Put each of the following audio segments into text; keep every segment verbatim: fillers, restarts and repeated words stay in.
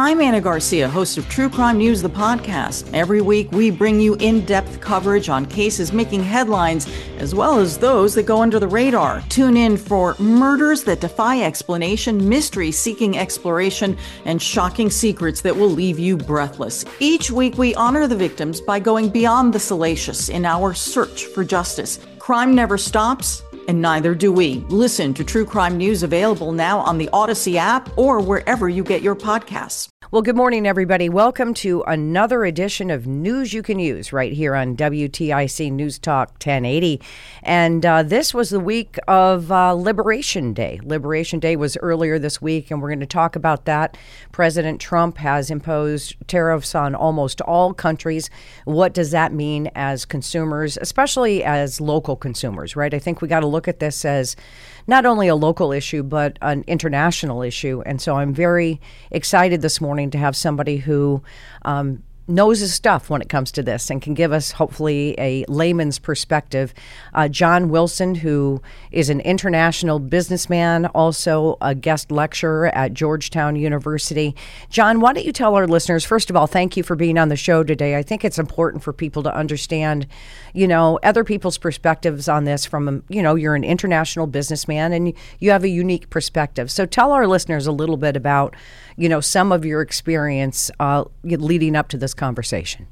I'm Anna Garcia, host of True Crime News, the podcast. Every week, we bring you in-depth coverage on cases making headlines, as well as those that go under the radar. Tune in for murders that defy explanation, mystery seeking exploration, and shocking secrets that will leave you breathless. Each week, we honor the victims by going beyond the salacious in our search for justice. Crime never stops, and neither do we. Listen to True Crime News, available now on the Odyssey app or wherever you get your podcasts. Well, good morning, everybody. Welcome to another edition of News You Can Use right here on W T I C News Talk ten eighty. And uh, this was the week of uh, Liberation Day. Liberation Day was earlier this week, and we're going to talk about that. President Trump has imposed tariffs on almost all countries. What does that mean as consumers, especially as local consumers, right? I think we got to look at this as not only a local issue, but an international issue. And so I'm very excited this morning to have somebody who um, knows his stuff when it comes to this and can give us, hopefully, a layman's perspective. Uh, John Wilson, who is an international businessman, also a guest lecturer at Georgetown University. John, why don't you tell our listeners, first of all, thank you for being on the show today. I think it's important for people to understand, you know, other people's perspectives on this from, you know, you're an international businessman and you have a unique perspective. So tell our listeners a little bit about, you know, some of your experience uh, leading up to this conversation.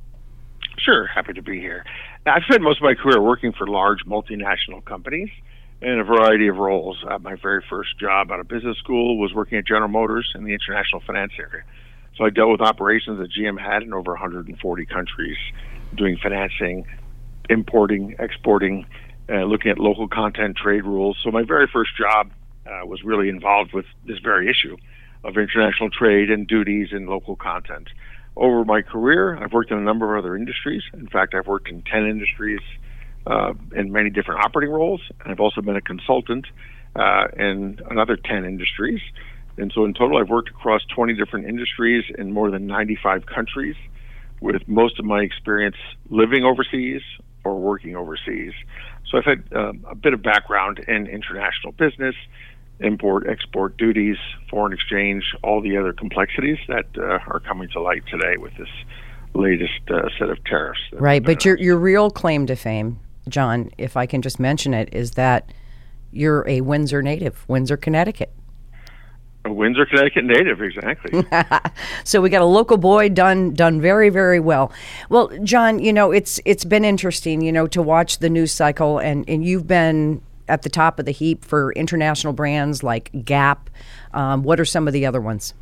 Sure, happy to be here. Now, I've spent most of my career working for large multinational companies in a variety of roles. Uh, my very first job out of business school was working at General Motors in the international finance area. So I dealt with operations that G M had in over one hundred forty countries, doing financing, importing, exporting, uh, looking at local content, trade rules. So my very first job uh, was really involved with this very issue of international trade and duties and local content. Over my career, I've worked in a number of other industries. In fact, I've worked in ten industries uh, in many different operating roles. And I've also been a consultant uh, in another ten industries. And so in total, I've worked across twenty different industries in more than ninety-five countries, with most of my experience living overseas or working overseas. So I've had uh, a bit of background in international business, import, export duties, foreign exchange, all the other complexities that uh, are coming to light today with this latest uh, set of tariffs. Right, but your your real claim to fame, John, if I can just mention it, is that you're a Windsor native, Windsor, Connecticut. A Windsor, Connecticut native, exactly. So we got a local boy done done very, very well. Well, John, you know, it's it's been interesting, you know, to watch the news cycle, and, and you've been at the top of the heap for international brands like Gap. Um, what are some of the other ones?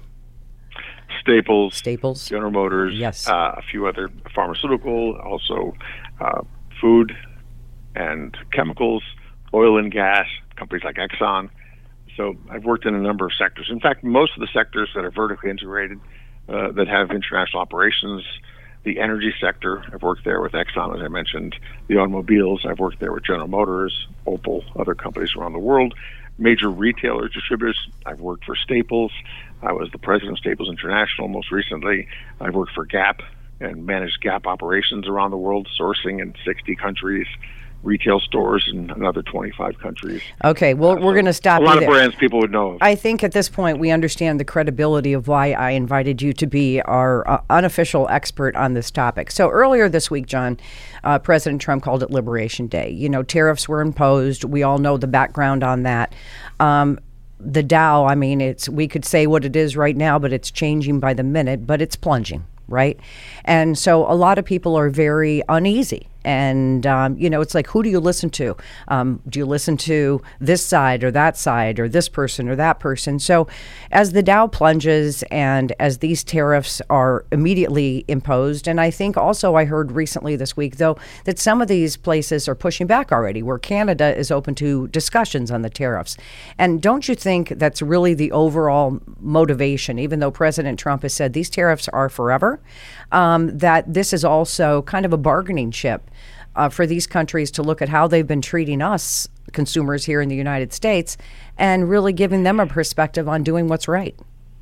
Staples. Staples. General Motors. Yes. Uh, a few other pharmaceutical, also uh, food and chemicals, oil and gas, companies like Exxon. So I've worked in a number of sectors. In fact, most of the sectors that are vertically integrated, uh, that have international operations, the energy sector, I've worked there with Exxon, as I mentioned. The automobiles, I've worked there with General Motors, Opel, other companies around the world. Major retailers, distributors, I've worked for Staples. I was the president of Staples International most recently. I've worked for Gap and managed Gap operations around the world, sourcing in sixty countries, retail stores in another twenty-five countries. Okay, well, uh, we're so going to stop A lot you of there. brands people would know of. I think at this point we understand the credibility of why I invited you to be our uh, unofficial expert on this topic. So earlier this week, John, uh, President Trump called it Liberation Day. You know, tariffs were imposed. We all know the background on that. Um, the Dow, I mean, it's we could say what it is right now, but it's changing by the minute, but it's plunging, right? And so a lot of people are very uneasy. And, um, you know, it's like, who do you listen to? Um, do you listen to this side or that side or this person or that person? So as the Dow plunges and as these tariffs are immediately imposed, and I think also I heard recently this week, though, that some of these places are pushing back already, where Canada is open to discussions on the tariffs. And don't you think that's really the overall motivation, even though President Trump has said these tariffs are forever, um, that this is also kind of a bargaining chip Uh, for these countries to look at how they've been treating us, consumers here in the United States, and really giving them a perspective on doing what's right?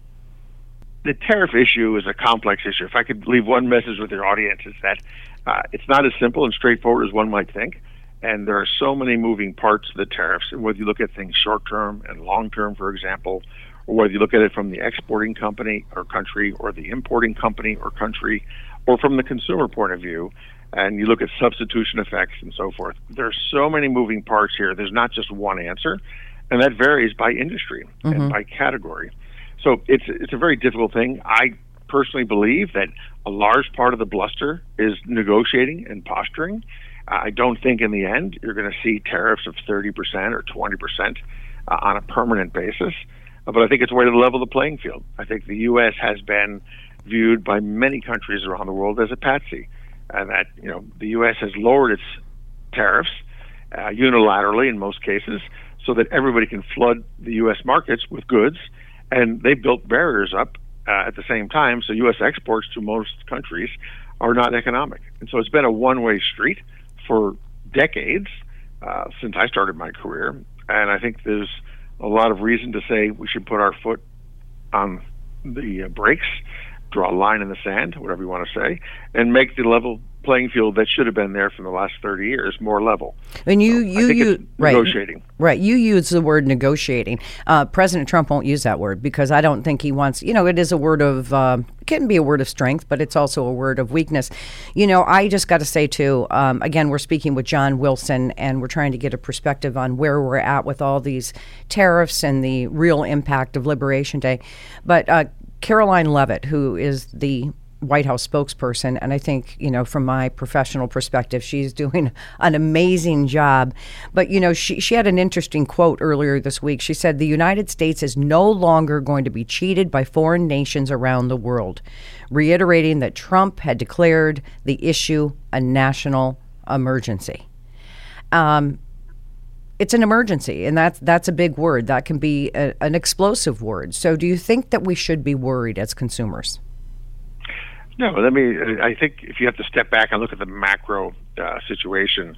The tariff issue is a complex issue. If I could leave one message with your audience, is that uh, it's not as simple and straightforward as one might think. And there are so many moving parts to the tariffs. And whether you look at things short-term and long-term, for example, or whether you look at it from the exporting company or country or the importing company or country, or from the consumer point of view, and you look at substitution effects and so forth. There's so many moving parts here. There's not just one answer, and that varies by industry mm-hmm. and by category. So it's it's a very difficult thing. I personally believe that a large part of the bluster is negotiating and posturing. I don't think in the end you're going to see tariffs of thirty percent or twenty percent uh, on a permanent basis, uh, but I think it's a way to level the playing field. I think the U S has been viewed by many countries around the world as a patsy, and that you know the U S has lowered its tariffs uh, unilaterally in most cases so that everybody can flood the U S markets with goods, and they've built barriers up uh, at the same time, so U S exports to most countries are not economic. And so it's been a one-way street for decades uh, since I started my career, and I think there's a lot of reason to say we should put our foot on the uh, brakes, draw a line in the sand, whatever you want to say, and make the level playing field that should have been there for the last thirty years more level. And you, so you, I think you it's right, negotiating. Right. You use the word negotiating. Uh, President Trump won't use that word because I don't think he wants, you know, it is a word of, uh, it can be a word of strength, but it's also a word of weakness. You know, I just got to say, too, um, again, we're speaking with John Wilson, and we're trying to get a perspective on where we're at with all these tariffs and the real impact of Liberation Day. But uh, Karoline Leavitt, who is the White House spokesperson, and I think, you know, from my professional perspective, she's doing an amazing job. But, you know, she, she had an interesting quote earlier this week. She said, "The United States is no longer going to be cheated by foreign nations around the world," reiterating that Trump had declared the issue a national emergency. Um, it's an emergency, and that's, that's a big word. That can be a, an explosive word. So do you think that we should be worried as consumers? No, let me. I think if you have to step back and look at the macro uh, situation,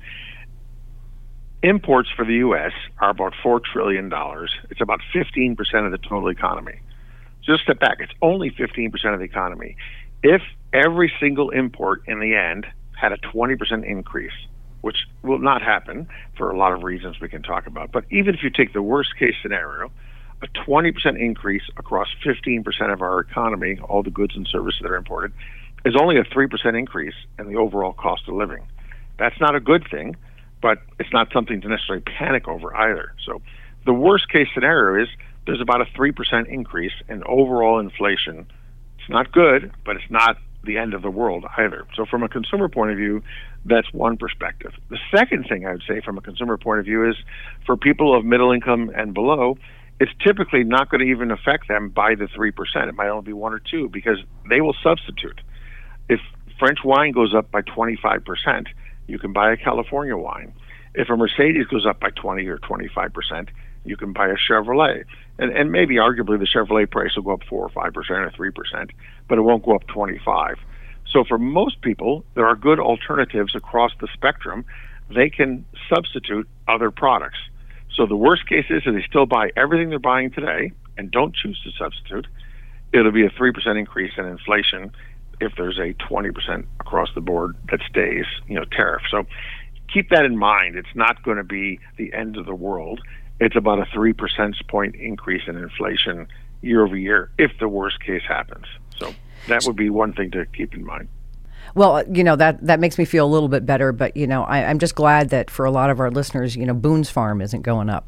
imports for the U S are about four trillion dollars. It's about fifteen percent of the total economy. Just step back. It's only fifteen percent of the economy. If every single import in the end had a twenty percent increase, which will not happen for a lot of reasons we can talk about, but even if you take the worst case scenario, a twenty percent increase across fifteen percent of our economy, all the goods and services that are imported, is only a three percent increase in the overall cost of living. That's not a good thing, but it's not something to necessarily panic over either. So the worst case scenario is there's about a three percent increase in overall inflation. It's not good, but it's not the end of the world either. So from a consumer point of view, that's one perspective. The second thing I would say from a consumer point of view is for people of middle income and below, it's typically not going to even affect them by the three percent. It might only be one or two because they will substitute. If French wine goes up by twenty-five percent, you can buy a California wine. If a Mercedes goes up by twenty or twenty-five percent, you can buy a Chevrolet. And, and maybe arguably the Chevrolet price will go up four or five percent or three percent, but it won't go up twenty-five. So for most people, there are good alternatives across the spectrum. They can substitute other products. So the worst case is if they still buy everything they're buying today and don't choose to substitute, it'll be a three percent increase in inflation if there's a twenty percent across the board that stays, you know, tariff. So keep that in mind. It's not going to be the end of the world. It's about a three percentage point increase in inflation year over year if the worst case happens. So that would be one thing to keep in mind. Well, you know, that, that makes me feel a little bit better, but, you know, I, I'm just glad that for a lot of our listeners, you know, Boone's Farm isn't going up.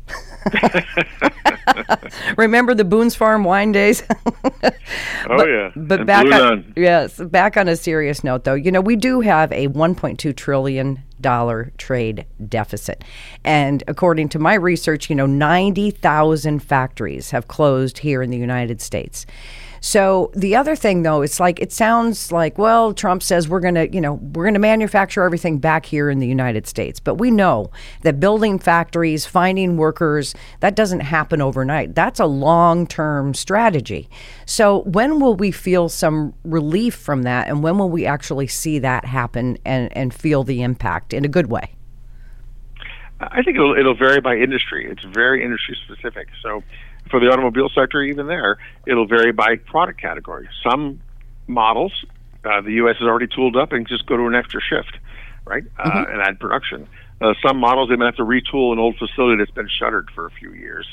Remember the Boone's Farm wine days? oh, but, yeah. But and back Blue on, Nun. yes, back on a serious note, though, you know, we do have a one point two trillion dollars trade deficit. And according to my research, you know, ninety thousand factories have closed here in the United States. So the other thing, though, it's like it sounds like, well, Trump says we're going to, you know, we're going to manufacture everything back here in the United States. But we know that building factories, finding workers, that doesn't happen overnight. That's a long-term strategy. So when will we feel some relief from that? And when will we actually see that happen and, and feel the impact in a good way? I think it'll, it'll vary by industry. It's very industry specific. So for the automobile sector, even there, it'll vary by product category. Some models, uh, the U S is already tooled up and just go to an extra shift, right, uh, mm-hmm. and add production. Uh, some models, they might have to retool an old facility that's been shuttered for a few years.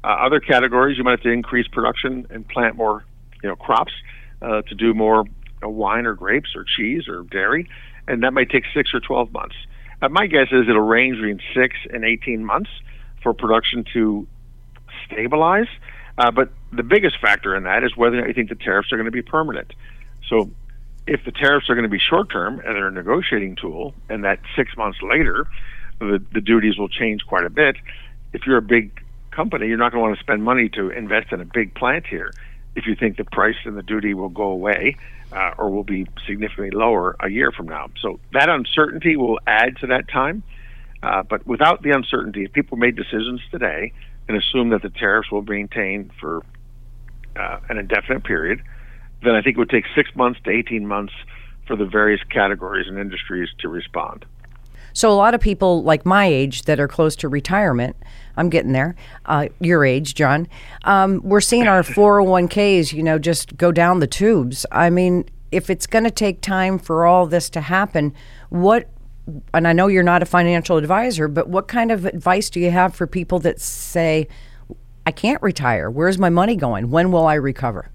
Uh, other categories, you might have to increase production and plant more, you know, crops uh, to do more uh, wine or grapes or cheese or dairy, and that might take six or twelve months. Uh, my guess is it'll range between six and eighteen months for production to stabilize. Uh, but the biggest factor in that is whether or not you think the tariffs are going to be permanent. So if the tariffs are going to be short-term and they're a negotiating tool, and that six months later the, the duties will change quite a bit, if you're a big company, you're not going to want to spend money to invest in a big plant here if you think the price and the duty will go away uh, or will be significantly lower a year from now. So that uncertainty will add to that time. Uh, but without the uncertainty, if people made decisions today and assume that the tariffs will maintain for uh, an indefinite period, then I think it would take six months to eighteen months for the various categories and industries to respond. So a lot of people like my age that are close to retirement, I'm getting there, uh, your age, John, um, we're seeing our four oh one k's, you know, just go down the tubes. I mean, if it's going to take time for all this to happen, what, and I know you're not a financial advisor, but what kind of advice do you have for people that say, I can't retire? Where's my money going? When will I recover?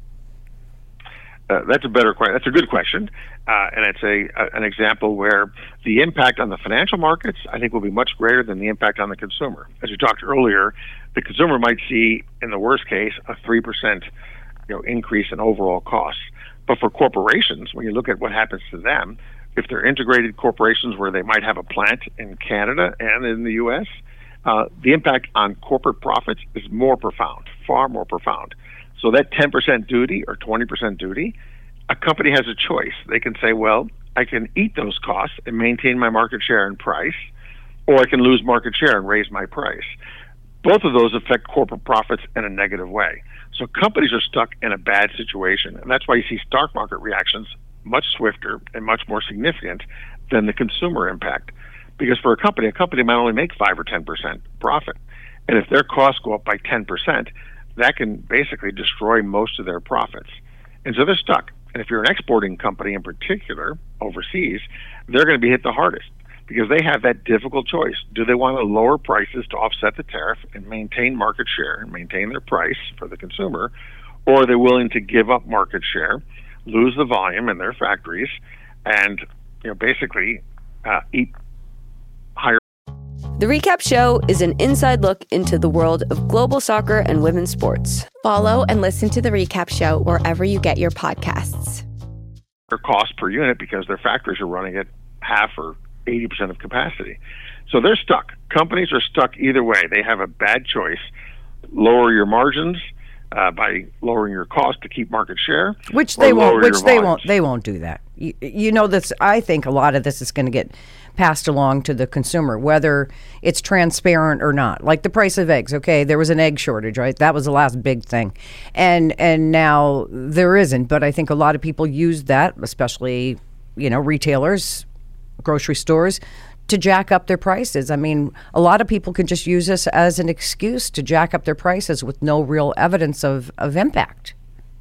Uh, that's a better question. That's a good question, uh, and it's a, a an example where the impact on the financial markets, I think, will be much greater than the impact on the consumer. As you talked earlier, the consumer might see, in the worst case, a three percent, you know, increase in overall costs. But for corporations, when you look at what happens to them, if they're integrated corporations where they might have a plant in Canada and in the U S, uh, the impact on corporate profits is more profound, far more profound. So that ten percent duty or twenty percent duty, a company has a choice. They can say, well, I can eat those costs and maintain my market share and price, or I can lose market share and raise my price. Both of those affect corporate profits in a negative way. So companies are stuck in a bad situation, and that's why you see stock market reactions much swifter and much more significant than the consumer impact. Because for a company, a company might only make five or ten percent profit. And if their costs go up by ten percent, that can basically destroy most of their profits. And so they're stuck. And if you're an exporting company in particular, overseas, they're going to be hit the hardest because they have that difficult choice. Do they want to lower prices to offset the tariff and maintain market share and maintain their price for the consumer, or are they willing to give up market share, lose the volume in their factories, and you know basically uh, eat higher. The Recap Show is an inside look into the world of global soccer and women's sports. Follow and listen to The Recap Show wherever you get your podcasts. Their cost per unit because their factories are running at half or eighty percent of capacity. So they're stuck. Companies are stuck either way. They have a bad choice. Lower your margins uh, by lowering your cost to keep market share, which they won't. Which they won't. They won't do that. You, you know, this. I think a lot of this is going to get passed along to the consumer, whether it's transparent or not. Like the price of eggs. Okay, there was an egg shortage, right? That was the last big thing, and and now there isn't. But I think a lot of people use that, especially you know retailers, grocery stores, to jack up their prices. I mean, a lot of people can just use this as an excuse to jack up their prices with no real evidence of, of impact.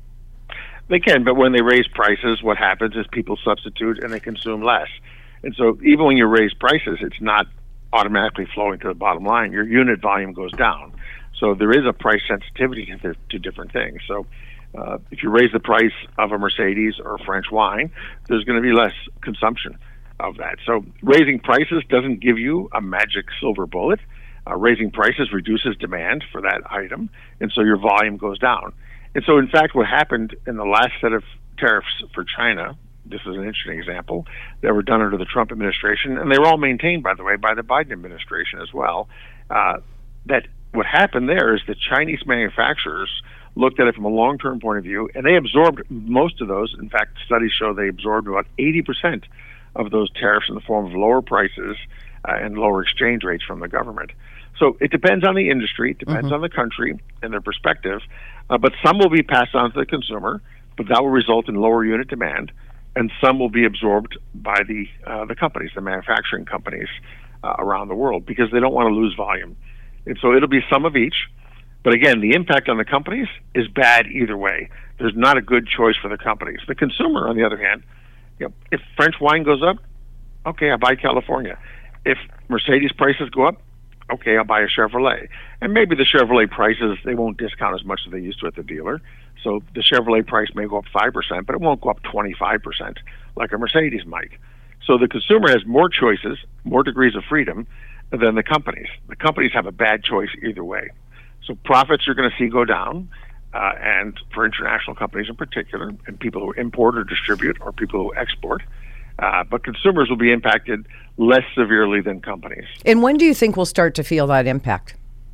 They can, but when they raise prices, what happens is people substitute and they consume less. And so even when you raise prices, it's not automatically flowing to the bottom line. Your unit volume goes down. So there is a price sensitivity to, to different things. So uh, if you raise the price of a Mercedes or French wine, there's going to be less consumption of that. So raising prices doesn't give you a magic silver bullet. Uh, raising prices reduces demand for that item, and so your volume goes down. And so, in fact, what happened in the last set of tariffs for China, this is an interesting example, that were done under the Trump administration, and they were all maintained, by the way, by the Biden administration as well, uh, that what happened there is the Chinese manufacturers looked at it from a long-term point of view, and they absorbed most of those. In fact, studies show they absorbed about eighty percent of those tariffs in the form of lower prices uh, and lower exchange rates from the government. So it depends on the industry, it depends mm-hmm. on the country and their perspective, uh, but some will be passed on to the consumer, but that will result in lower unit demand, and some will be absorbed by the uh, the companies, the manufacturing companies uh, around the world, because they don't want to lose volume. And so it'll be some of each, but again, the impact on the companies is bad either way. There's not a good choice for the companies. The consumer, on the other hand, you know, if French wine goes up, okay, I buy California. If Mercedes prices go up, okay, I'll buy a Chevrolet. And maybe the Chevrolet prices, they won't discount as much as they used to at the dealer. So the Chevrolet price may go up five percent, but it won't go up twenty-five percent like a Mercedes might. So the consumer has more choices, more degrees of freedom than the companies. The companies have a bad choice either way. So profits you're going to see go down, uh, and for international companies in particular, and people who import or distribute or people who export. Uh, but consumers will be impacted less severely than companies. And when do you think we'll start to feel that impact?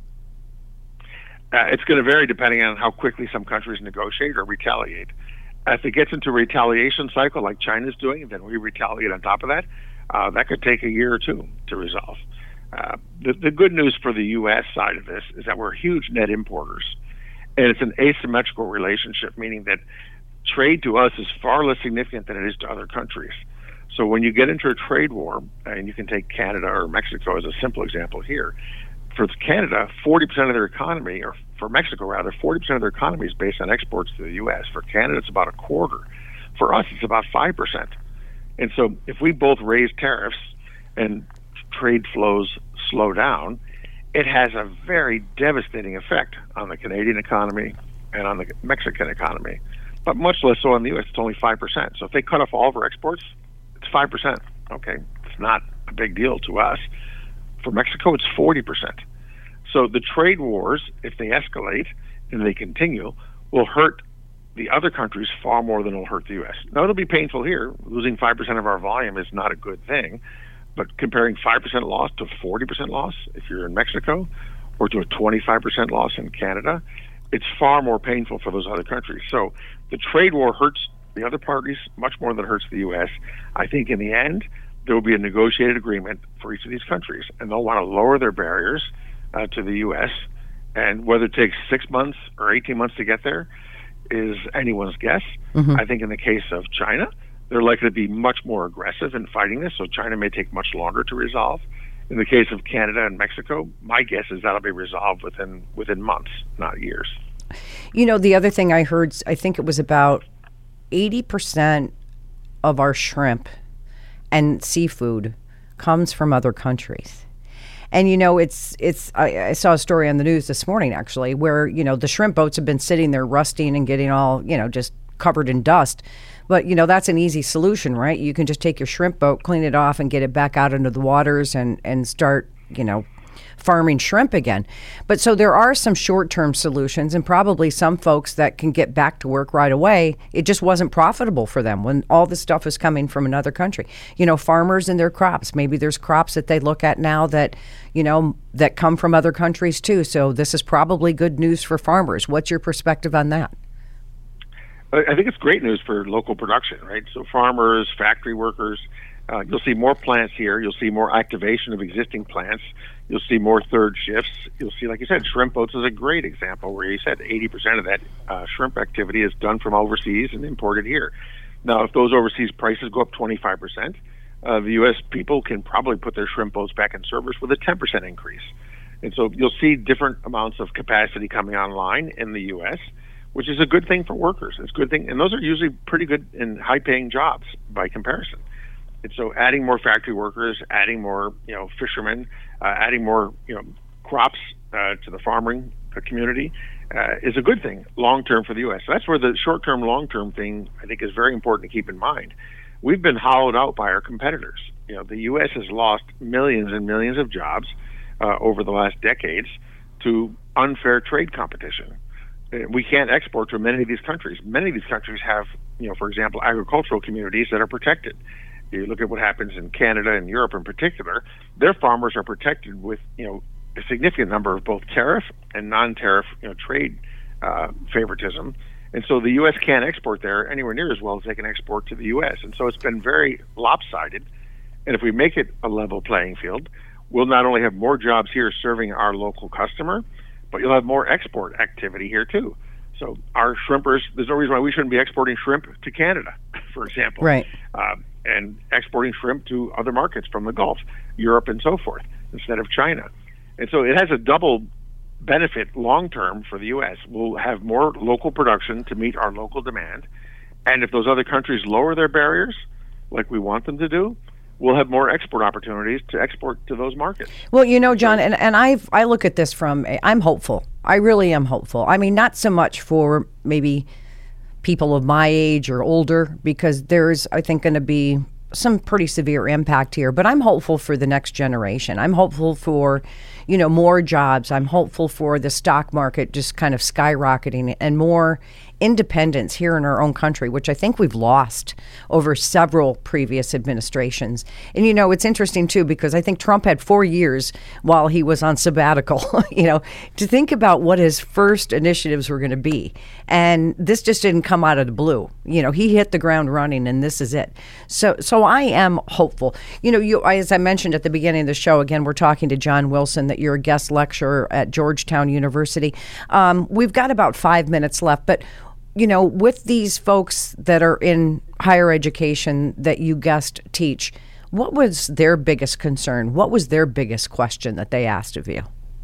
Uh, it's going to vary depending on how quickly some countries negotiate or retaliate. If it gets into a retaliation cycle like China's doing, then we retaliate on top of that. Uh, that could take a year or two to resolve. Uh, the, the good news for the U S side of this is that we're huge net importers. And it's an asymmetrical relationship, meaning that trade to us is far less significant than it is to other countries. So when you get into a trade war, and you can take Canada or Mexico as a simple example here, for Canada, forty percent of their economy, or for Mexico rather, forty percent of their economy is based on exports to the U S. For Canada, it's about a quarter. For us, it's about five percent. And so if we both raise tariffs and trade flows slow down, it has a very devastating effect on the Canadian economy and on the Mexican economy, but much less so on the U S. It's only five percent. So if they cut off all of our exports, it's five percent. Okay, it's not a big deal to us. For Mexico, it's forty percent. So the trade wars, if they escalate and they continue, will hurt the other countries far more than it'll hurt the U S. Now, it'll be painful here. Losing five percent of our volume is not a good thing. But comparing five percent loss to forty percent loss, if you're in Mexico, or to a twenty-five percent loss in Canada, it's far more painful for those other countries. So the trade war hurts the other parties much more than it hurts the U S. I think in the end, there will be a negotiated agreement for each of these countries, and they'll want to lower their barriers uh, to the U S. And whether it takes six months or eighteen months to get there is anyone's guess. Mm-hmm. I think in the case of China, they're likely to be much more aggressive in fighting this, so China may take much longer to resolve. In the case of Canada and Mexico, my guess is that'll be resolved within within months, not years. You know, the other thing I heard, I think it was about eighty percent of our shrimp and seafood comes from other countries. And, you know, it's, it's, I, I saw a story on the news this morning, actually, where, you know, the shrimp boats have been sitting there rusting and getting all, you know, just covered in dust. But, you know, that's an easy solution, right? You can just take your shrimp boat, clean it off, and get it back out into the waters and, and start, you know, farming shrimp again. But so there are some short-term solutions, and probably some folks that can get back to work right away. It just wasn't profitable for them when all this stuff is coming from another country. You know, farmers and their crops. Maybe there's crops that they look at now that, you know, that come from other countries too. So this is probably good news for farmers. What's your perspective on that? I think it's great news for local production, right? So farmers, factory workers, uh, you'll see more plants here. You'll see more activation of existing plants. You'll see more third shifts. You'll see, like you said, shrimp boats is a great example where you said eighty percent of that uh, shrimp activity is done from overseas and imported here. Now, if those overseas prices go up twenty-five percent, uh, the U S people can probably put their shrimp boats back in service with a ten percent increase. And so you'll see different amounts of capacity coming online in the U S, which is a good thing for workers. It's a good thing. And those are usually pretty good and high-paying jobs by comparison. And so adding more factory workers, adding more, you know, fishermen, uh, adding more, you know, crops uh, to the farming community uh, is a good thing long-term for the U S. So that's where the short-term, long-term thing, I think, is very important to keep in mind. We've been hollowed out by our competitors. You know, the U S has lost millions and millions of jobs uh, over the last decades to unfair trade competition. We can't export to many of these countries. Many of these countries have, you know, for example, agricultural communities that are protected. You look at what happens in Canada and Europe in particular, their farmers are protected with, you know, a significant number of both tariff and non-tariff, you know, trade uh, favoritism. And so the U S can't export there anywhere near as well as they can export to the U S. And so it's been very lopsided. And if we make it a level playing field, we'll not only have more jobs here serving our local customer, but you'll have more export activity here too. So our shrimpers, there's no reason why we shouldn't be exporting shrimp to Canada, for example. Right. Uh, and exporting shrimp to other markets from the Gulf, Europe and so forth, instead of China. And so it has a double benefit long-term for the U S. We'll have more local production to meet our local demand. And if those other countries lower their barriers, like we want them to do, we'll have more export opportunities to export to those markets. Well, you know, John, and, and I I look at this from, a, I'm hopeful. I really am hopeful. I mean, not so much for maybe people of my age or older, because there's, I think, going to be some pretty severe impact here, but I'm hopeful for the next generation. I'm hopeful for, you know, more jobs. I'm hopeful for the stock market just kind of skyrocketing and more independence here in our own country, which I think we've lost over several previous administrations. And, you know, it's interesting, too, because I think Trump had four years while he was on sabbatical, you know, to think about what his first initiatives were going to be. And this just didn't come out of the blue. You know, he hit the ground running, and this is it. So so I am hopeful. You know, you as I mentioned at the beginning of the show, again, we're talking to John Wilson, that you're a guest lecturer at Georgetown University. Um, we've got about five minutes left, but you know, with these folks that are in higher education that you guest teach, what was their biggest concern? What was their biggest question that they asked of you?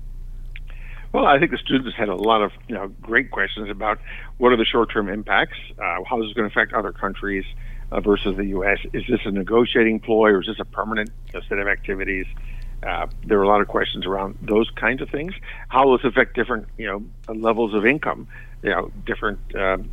Well, I think the students had a lot of, you know, great questions about what are the short-term impacts, uh, how this is going to affect other countries uh, versus the U S. Is this a negotiating ploy, or is this a permanent you know, set of activities? Uh, there were a lot of questions around those kinds of things. How will this affect different, you know, levels of income? You know, different um,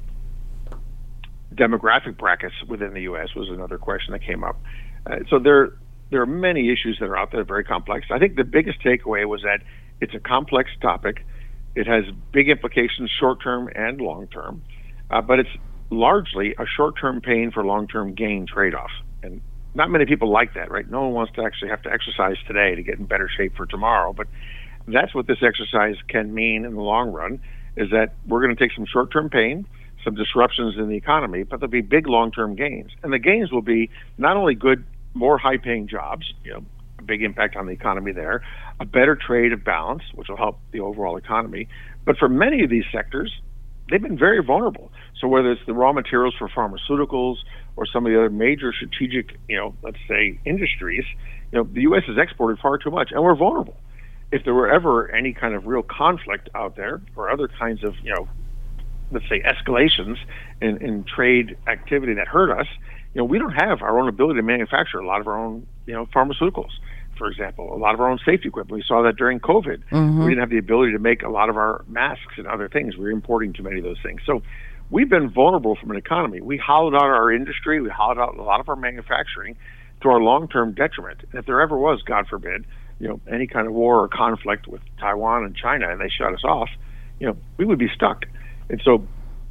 demographic brackets within the U S was another question that came up. Uh, so there, there are many issues that are out there, very complex. I think the biggest takeaway was that it's a complex topic. It has big implications, short-term and long-term, uh, but it's largely a short-term pain for long-term gain trade-off. And not many people like that, right? No one wants to actually have to exercise today to get in better shape for tomorrow, but that's what this exercise can mean in the long run, is that we're going to take some short-term pain, some disruptions in the economy, but there'll be big long-term gains. And the gains will be not only good, more high-paying jobs, you know, a big impact on the economy there, a better trade of balance, which will help the overall economy. But for many of these sectors, they've been very vulnerable. So whether it's the raw materials for pharmaceuticals or some of the other major strategic, you know, let's say industries, you know, the U S has exported far too much, and we're vulnerable. If there were ever any kind of real conflict out there, or other kinds of, you know, let's say escalations in, in trade activity that hurt us, you know, we don't have our own ability to manufacture a lot of our own, you know, pharmaceuticals, for example, a lot of our own safety equipment. We saw that during COVID. Mm-hmm. We didn't have the ability to make a lot of our masks and other things. We were importing too many of those things. So we've been vulnerable from an economy. We hollowed out our industry. We hollowed out a lot of our manufacturing to our long-term detriment. And if there ever was, God forbid, you know, any kind of war or conflict with Taiwan and China, and they shut us off, you know, we would be stuck. And so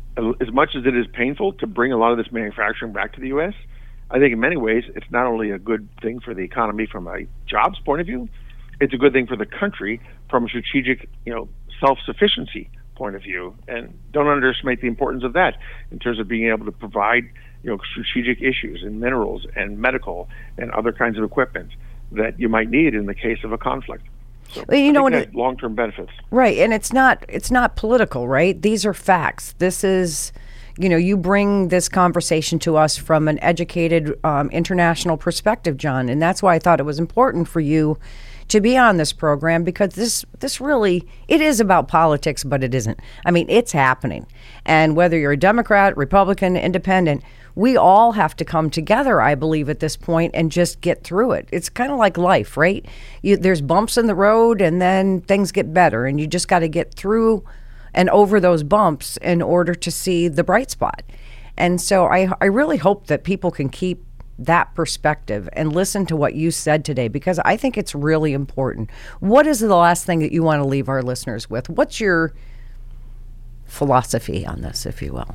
as much as it is painful to bring a lot of this manufacturing back to the U S, I think in many ways it's not only a good thing for the economy from a jobs point of view, it's a good thing for the country from a strategic, you know, self-sufficiency point of view. And don't underestimate the importance of that in terms of being able to provide, you know, strategic issues in minerals and medical and other kinds of equipment that you might need in the case of a conflict. So well, you know what? It, long-term benefits, right? And it's not it's not political, right? These are facts. This is, you know, you bring this conversation to us from an educated um, international perspective, John, and that's why I thought it was important for you to be on this program, because this this really, it is about politics, but it isn't. I mean, it's happening, and whether you're a Democrat, Republican, Independent, we all have to come together, I believe, at this point and just get through it. It's kind of like life, right? You, there's bumps in the road, and then things get better, and you just got to get through and over those bumps in order to see the bright spot. And so I, I really hope that people can keep that perspective and listen to what you said today, because I think it's really important. What is the last thing that you want to leave our listeners with? What's your philosophy on this, if you will?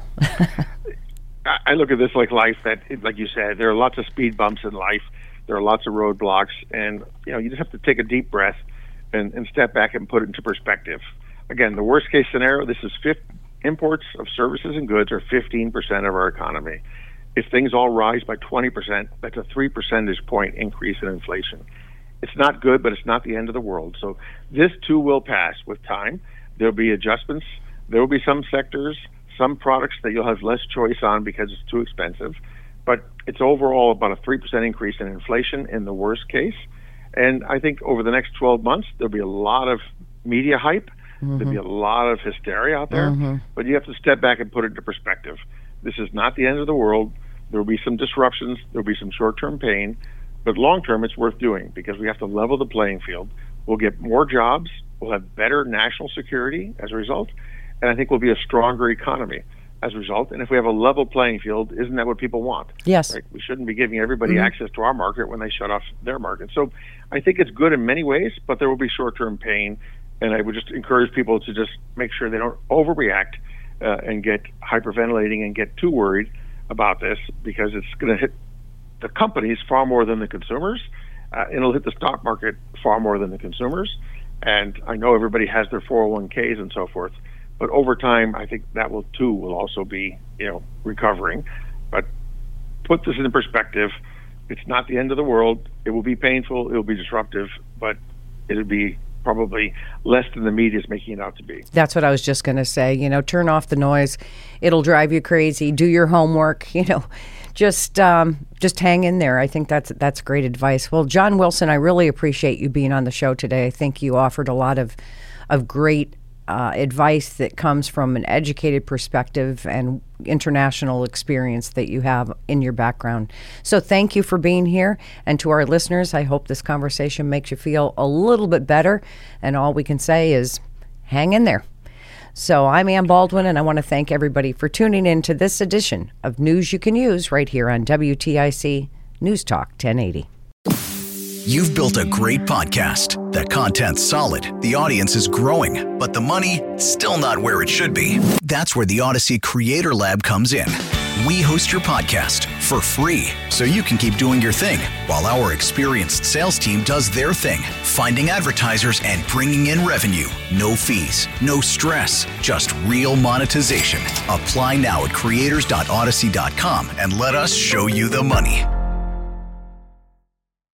I look at this like life, that, like you said, there are lots of speed bumps in life. There are lots of roadblocks, and you know, you just have to take a deep breath and, and step back and put it into perspective. Again, the worst case scenario, this is fifty, imports of services and goods are fifteen percent of our economy. If things all rise by twenty percent, that's a three percentage point increase in inflation. It's not good, but it's not the end of the world. So this too will pass with time. There'll be adjustments. There will be some sectors, some products that you'll have less choice on because it's too expensive. But it's overall about a three percent increase in inflation in the worst case. And I think over the next twelve months, there'll be a lot of media hype. Mm-hmm. There'll be a lot of hysteria out there. Mm-hmm. But you have to step back and put it into perspective. This is not the end of the world. There will be some disruptions. There will be some short-term pain. But long term, it's worth doing because we have to level the playing field. We'll get more jobs. We'll have better national security as a result. And I think we'll be a stronger economy as a result. And if we have a level playing field, isn't that what people want? Yes. Right? We shouldn't be giving everybody mm-hmm. access to our market when they shut off their market. So I think it's good in many ways, but there will be short-term pain. And I would just encourage people to just make sure they don't overreact uh, and get hyperventilating and get too worried about this, because it's going to hit the companies far more than the consumers. Uh, and it'll hit the stock market far more than the consumers. And I know everybody has their four oh one k's and so forth. But over time, I think that will too will also be, you know, recovering. But put this in perspective. It's not the end of the world. It will be painful. It will be disruptive, but it'll be probably less than the media is making it out to be. That's what I was just going to say. You know, turn off the noise. It'll drive you crazy. Do your homework. You know, just um, just hang in there. I think that's that's great advice. Well, John Wilson, I really appreciate you being on the show today. I think you offered a lot of of great Uh, advice that comes from an educated perspective and international experience that you have in your background. So thank you for being here. And to our listeners, I hope this conversation makes you feel a little bit better. And all we can say is hang in there. So I'm Ann Baldwin, and I want to thank everybody for tuning in to this edition of News You Can Use right here on W T I C News Talk ten eighty. You've built a great podcast. The content's solid, the audience is growing, but the money, still not where it should be. That's where the Odyssey Creator Lab comes in. We host your podcast for free, so you can keep doing your thing, while our experienced sales team does their thing, finding advertisers and bringing in revenue. No fees, no stress, just real monetization. Apply now at creators dot odyssey dot com and let us show you the money.